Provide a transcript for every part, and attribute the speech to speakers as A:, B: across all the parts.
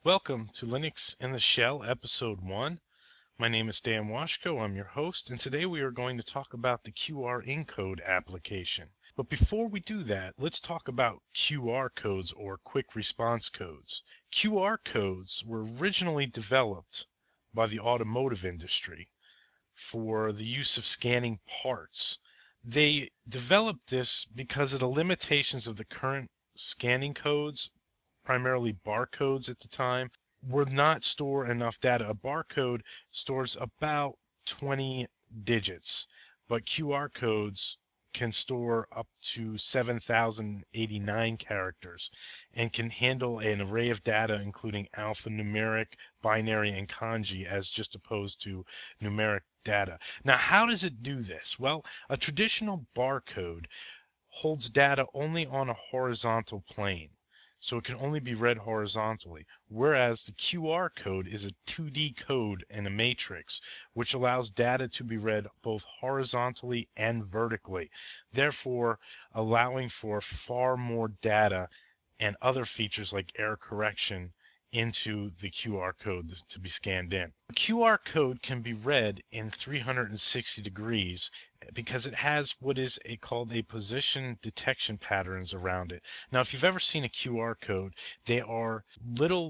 A: Welcome to Linux in the Shell, Episode 1. My name is Dan Washko, I'm your host, and today we are going to talk about the QR encode application. But before we do that, let's talk about QR codes or quick response codes. QR codes were originally developed by the automotive industry for the use of scanning parts. They developed this because of the limitations of the current scanning codes, primarily barcodes at the time, would not store enough data. A barcode stores about 20 digits, but QR codes can store up to 7,089 characters and can handle an array of data including alphanumeric, binary, and kanji as just opposed to numeric data. Now, how does it do this? Well, a traditional barcode holds data only on a horizontal plane, so it can only be read horizontally, whereas the QR code is a 2D code in a matrix, which allows data to be read both horizontally and vertically, therefore allowing for far more data and other features like error correction into the QR code to be scanned in. The QR code can be read in 360 degrees because it has what is called a position detection patterns around it. Now, if you've ever seen a QR code, they are little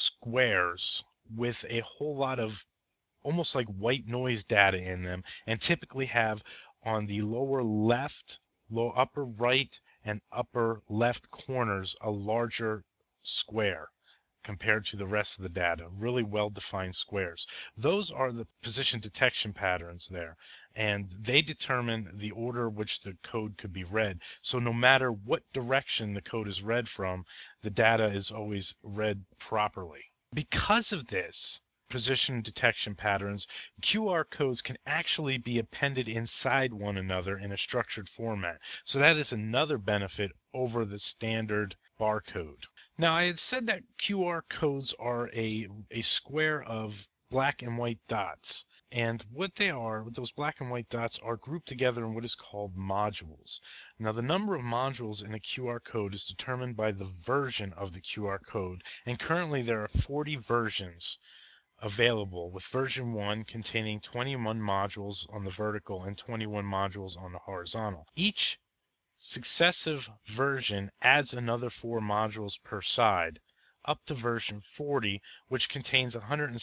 A: squares with a whole lot of almost like white noise data in them, and typically have on the lower left, upper right, and upper left corners a larger square compared to the rest of the data, really well-defined squares. Those are the position detection patterns there, and they determine the order which the code could be read. So no matter what direction the code is read from, the data is always read properly. Because of this position detection patterns, QR codes can actually be appended inside one another in a structured format. So that is another benefit over the standard barcode. Now, I had said that QR codes are a square of black and white dots. And what they are, those black and white dots are grouped together in what is called modules. Now, the number of modules in a QR code is determined by the version of the QR code. And currently there are 40 versions available, with version 1 containing 21 modules on the vertical and 21 modules on the horizontal. Each successive version adds another 4 modules per side, up to version 40, which contains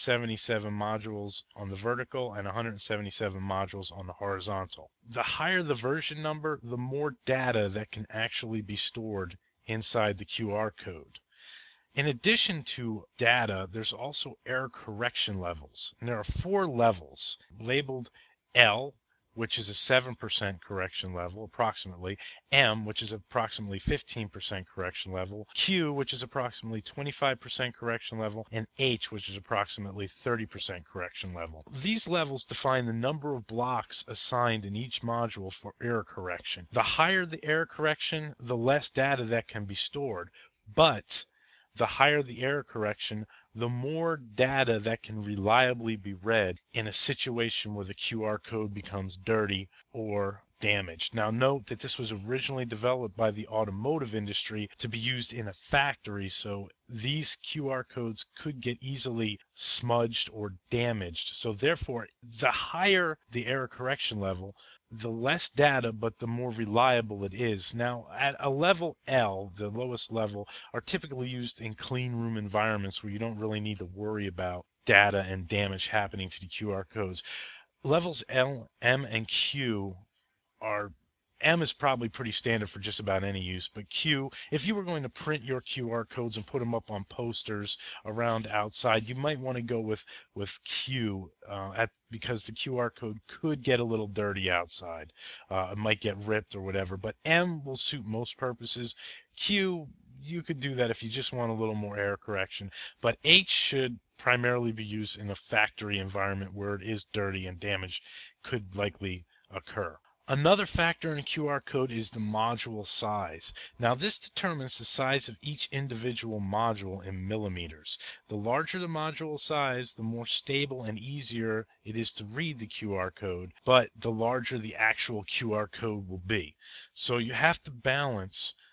A: 177 modules on the vertical and 177 modules on the horizontal. The higher the version number, the more data that can actually be stored inside the QR code. In addition to data, there's also error correction levels. And there are 4 levels labeled L, which is a 7% correction level, approximately, M, which is approximately 15% correction level, Q, which is approximately 25% correction level, and H, which is approximately 30% correction level. These levels define the number of blocks assigned in each module for error correction. The higher the error correction, the less data that can be stored, but the higher the error correction, the more data that can reliably be read in a situation where the QR code becomes dirty or damaged. Now, note that this was originally developed by the automotive industry to be used in a factory, so these QR codes could get easily smudged or damaged. So therefore, the higher the error correction level, the less data, but the more reliable it is. Now, at a level L, the lowest level, are typically used in clean room environments where you don't really need to worry about data and damage happening to the QR codes. Levels L, M, and Q are M is probably pretty standard for just about any use, but Q, if you were going to print your QR codes and put them up on posters around outside, you might want to go with Q because the QR code could get a little dirty outside. It might get ripped or whatever, but M will suit most purposes. Q, you could do that if you just want a little more error correction, but H should primarily be used in a factory environment where it is dirty and damage could likely occur. Another factor in a QR code is the module size. Now, this determines the size of each individual module in millimeters. The larger the module size, the more stable and easier it is to read the QR code, but the larger the actual QR code will be. So you have to balance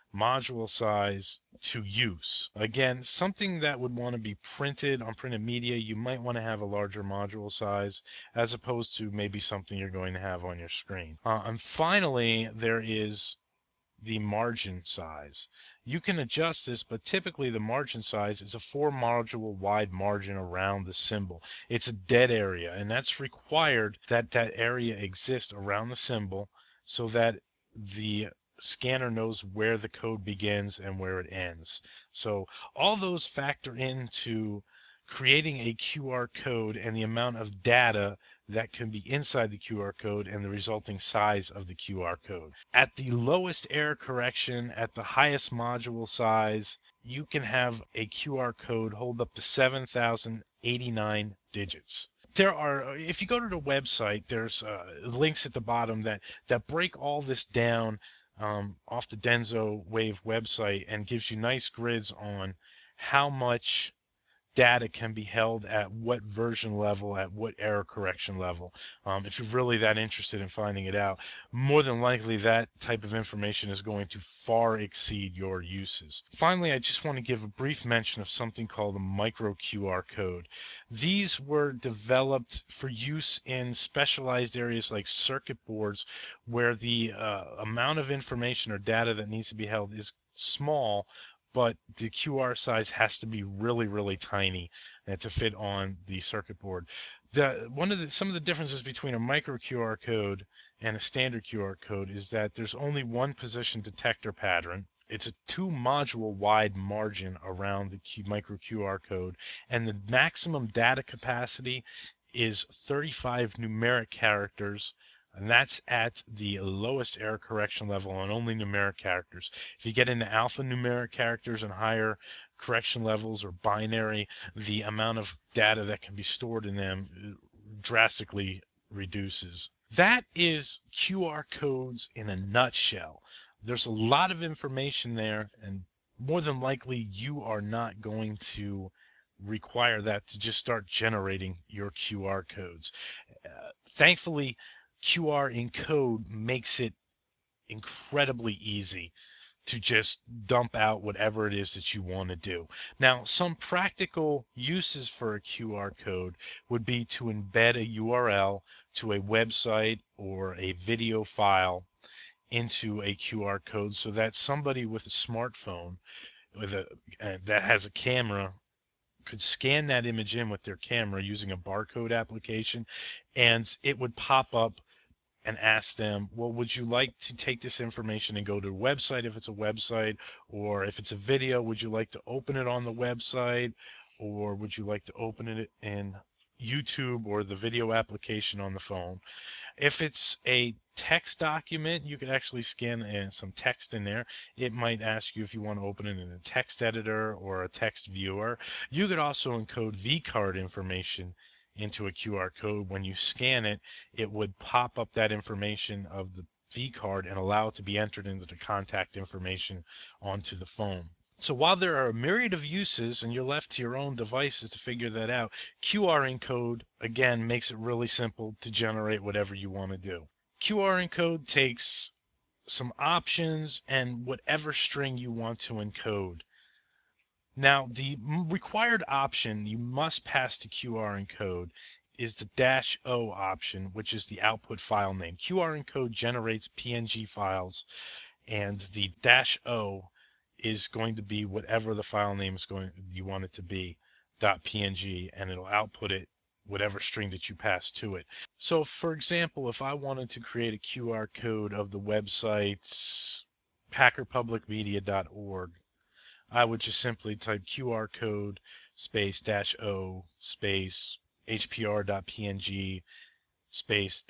A: module size to use. Again, something that would want to be printed on printed media, you might want to have a larger module size as opposed to maybe something you're going to have on your screen. And finally, there is the margin size. You can adjust this, but typically the margin size is a 4 module wide margin around the symbol. It's a dead area, and that's required that that area exists around the symbol so that the scanner knows where the code begins and where it ends. So all those factor into creating a QR code and the amount of data that can be inside the QR code and the resulting size of the QR code. At the lowest error correction, at the highest module size, you can have a QR code hold up to 7,089 digits. There are, if you go to the website, there's links at the bottom that break all this down off the Denso Wave website and gives you nice grids on how much data can be held at what version level, at what error correction level. If you're really that interested in finding it out, more than likely that type of information is going to far exceed your uses. Finally, I just want to give a brief mention of something called a micro QR code. These were developed for use in specialized areas like circuit boards where the amount of information or data that needs to be held is small, but the QR size has to be really, really tiny to fit on the circuit board. Some of the differences between a micro QR code and a standard QR code is that there's only one position detector pattern. It's a 2 module wide margin around the micro QR code, and the maximum data capacity is 35 numeric characters, and that's at the lowest error correction level on only numeric characters. If you get into alphanumeric characters and higher correction levels or binary, the amount of data that can be stored in them drastically reduces. That is QR codes in a nutshell. There's a lot of information there, and more than likely you are not going to require that to just start generating your QR codes. Thankfully, QR encode makes it incredibly easy to just dump out whatever it is that you want to do. Now, some practical uses for a QR code would be to embed a URL to a website or a video file into a QR code so that somebody with a smartphone with a that has a camera could scan that image in with their camera using a barcode application, and it would pop up and ask them, well, would you like to take this information and go to a website if it's a website, or if it's a video, would you like to open it on the website, or would you like to open it in YouTube or the video application on the phone? If it's a text document, you could actually scan in some text in there. It might ask you if you want to open it in a text editor or a text viewer. You could also encode vCard information into a QR code. When you scan it, it would pop up that information of the vCard and allow it to be entered into the contact information onto the phone. So while there are a myriad of uses and you're left to your own devices to figure that out, QR encode, again, makes it really simple to generate whatever you want to do. QR encode takes some options and whatever string you want to encode. Now, the required option you must pass to QR encode is the -O option, which is the output file name. QR encode generates PNG files, and the -O is going to be whatever the file name is going you want it to be, .png, and it'll output it whatever string that you pass to it. So for example, if I wanted to create a QR code of the website hackerpublicmedia.org, I would just simply type QR code space -O space hpr.png space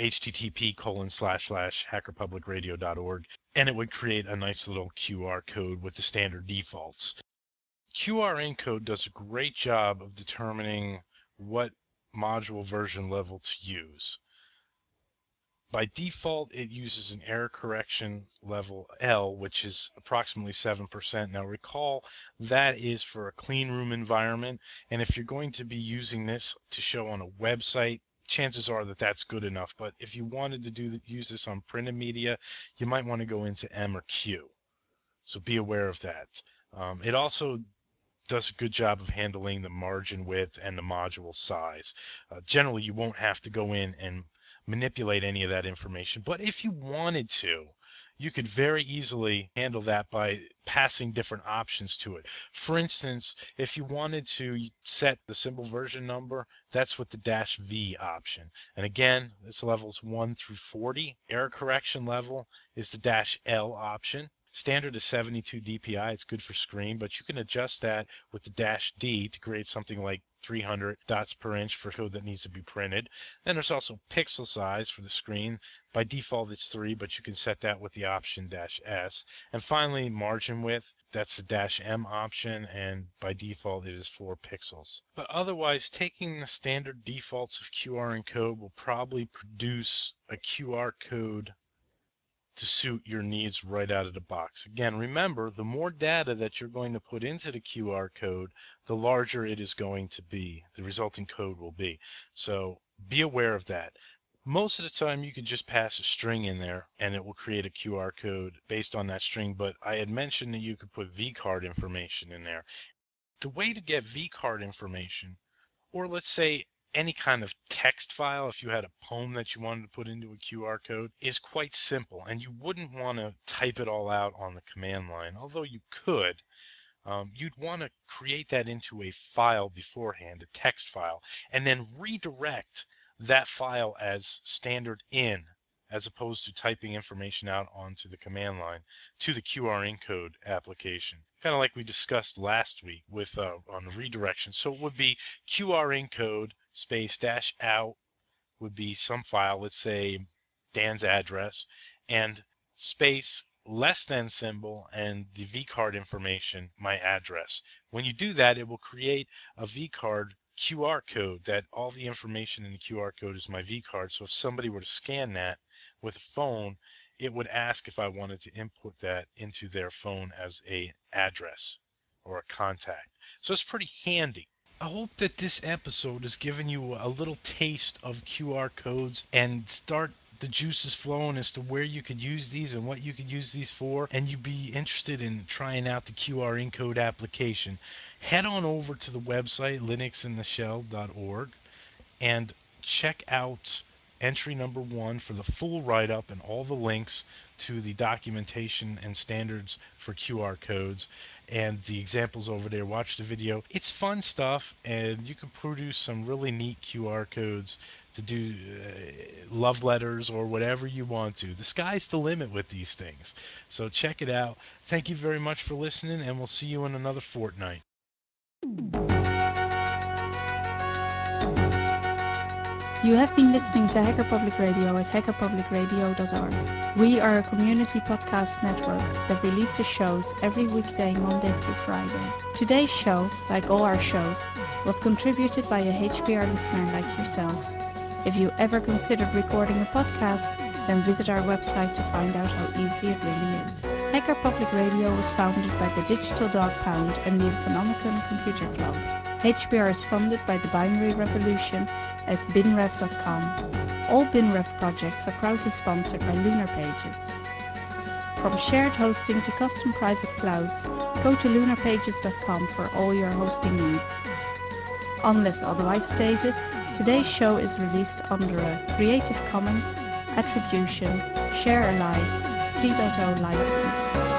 A: http://hackerpublicradio.org, and it would create a nice little QR code with the standard defaults. QR encode does a great job of determining what module version level to use. By default, it uses an error correction level L, which is approximately 7%. Now recall that is for a clean room environment, and if you're going to be using this to show on a website, chances are that that's good enough. But if you wanted to use this on printed media, you might want to go into M or Q. So be aware of that. It also does a good job of handling the margin width and the module size. Generally, you won't have to go in and manipulate any of that information, but if you wanted to, you could very easily handle that by passing different options to it. For instance, if you wanted to set the symbol version number, that's with the -V option. And again, it's levels 1 through 40. Error correction level is the -L option. Standard is 72 DPI. It's good for screen, but you can adjust that with the -D to create something like 300 dots per inch for code that needs to be printed. Then there's also pixel size for the screen. By default, it's 3, but you can set that with the option -S. And finally, margin width, that's the -M option, and by default, it is 4 pixels. But otherwise, taking the standard defaults of QR encode will probably produce a QR code to suit your needs right out of the box. Again, remember, the more data that you're going to put into the QR code, the larger it is going to be. The resulting code will be. So be aware of that. Most of the time, you could just pass a string in there and it will create a QR code based on that string. But I had mentioned that you could put vCard information in there. The way to get vCard information, or let's say any kind of text file, if you had a poem that you wanted to put into a QR code, is quite simple. And you wouldn't want to type it all out on the command line, although you could. You'd want to create that into a file beforehand, a text file, and then redirect that file as standard in, as opposed to typing information out onto the command line to the QR encode application. Kind of like we discussed last week with on redirection. So it would be QR encode space -out would be some file, let's say Dan's address, and space less than symbol and the vCard information, my address. When you do that, it will create a vCard QR code that all the information in the QR code is my vCard. So if somebody were to scan that with a phone, it would ask if I wanted to input that into their phone as a address or a contact. So it's pretty handy. I hope that this episode has given you a little taste of QR codes and start the juices flowing as to where you could use these and what you could use these for, and you'd be interested in trying out the QR encode application. Head on over to the website linuxintheshell.org and check out entry number 1 for the full write-up and all the links to the documentation and standards for QR codes and the examples over there. Watch the video. It's fun stuff, and you can produce some really neat QR codes to do love letters or whatever you want to. The sky's the limit with these things. So check it out. Thank you very much for listening, and we'll see you in another fortnight.
B: You have been listening to Hacker Public Radio at hackerpublicradio.org. We are a community podcast network that releases shows every weekday, Monday through Friday. Today's show, like all our shows, was contributed by a HPR listener like yourself. If you ever considered recording a podcast, then visit our website to find out how easy it really is. Hacker Public Radio was founded by the Digital Dog Pound and the Infonomicon Computer Club. HPR is funded by the Binary Revolution at binrev.com. All BinRev projects are proudly sponsored by Lunar Pages. From shared hosting to custom private clouds, go to lunarpages.com for all your hosting needs. Unless otherwise stated, today's show is released under a Creative Commons Attribution Share Alike 3.0 license.